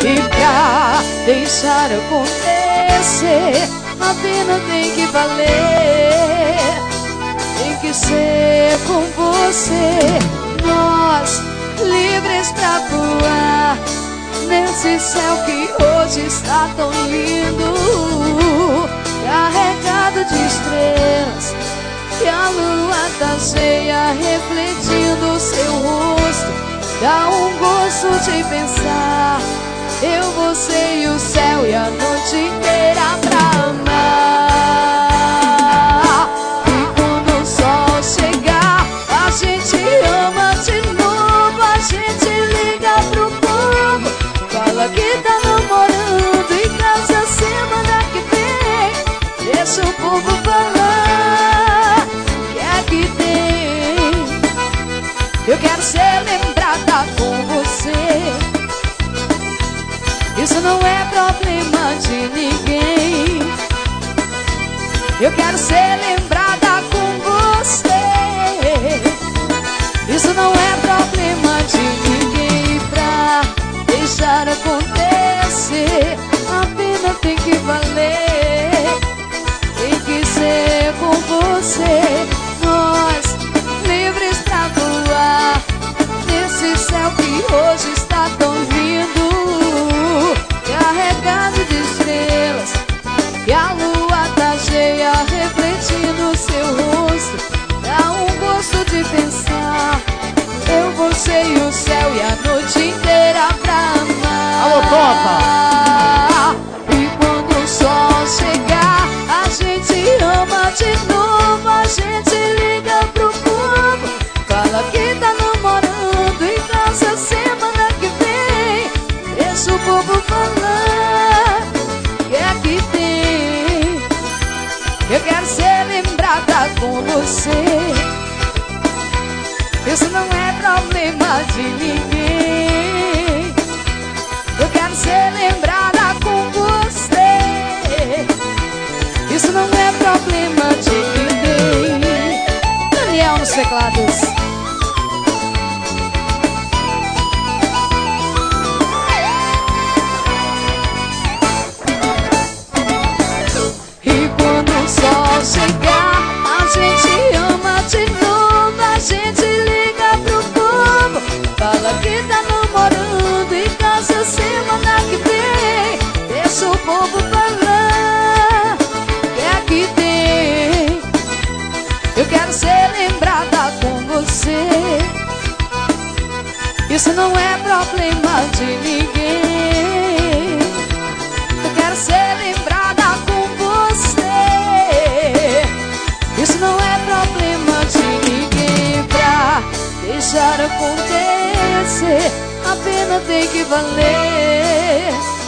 E pra deixar acontecer, a pena tem que valer. Tem que ser com você, nós livres pra voar nesse céu que hoje está tão lindo, carregado de estrelas, e a lua tá cheia refletindo o seu rosto. Dá um gosto de pensar, eu, você e o céu e a noite inteira pra amar. E quando o sol chegar, a gente ama de novo, a gente liga pro povo, fala que tá namorando e casa semana que vem. Deixa o povo falar, que é que tem. Eu quero ser lembrada com você, isso não é problema de ninguém. Eu quero ser lembrada com você, isso não é problema de ninguém. Pra deixar acontecer, a pena tem que valer. Tem que ser com você, nós livres pra voar nesse céu que hoje está tão lindo, carregado de estrelas, e a lua tá cheia refletindo o seu rosto. Dá um gosto de pensar, eu, você e o céu e a noite inteira pra amar. Alô, Topa! E quando o sol chegar, a gente ama de novo, a gente liga pro povo, fala que tá namorando e casa semana que vem. Deixa o povo falar, que é que tem. Eu quero ser lembrada com você, isso não é problema de ninguém. Eu quero ser lembrada com você, isso não é problema de ninguém. Daniel nos teclados. E quando o sol chegar, a gente ama de novo, a gente liga pro povo, fala que tá namorando e casa semana que vem. Deixa o povo falar, que é que tem. Eu quero ser lembrada com você, isso não é problema de ninguém. Eu quero ser lembrada com você, isso não é problema de ninguém. Pra deixar acontecer, a pena tem que valer.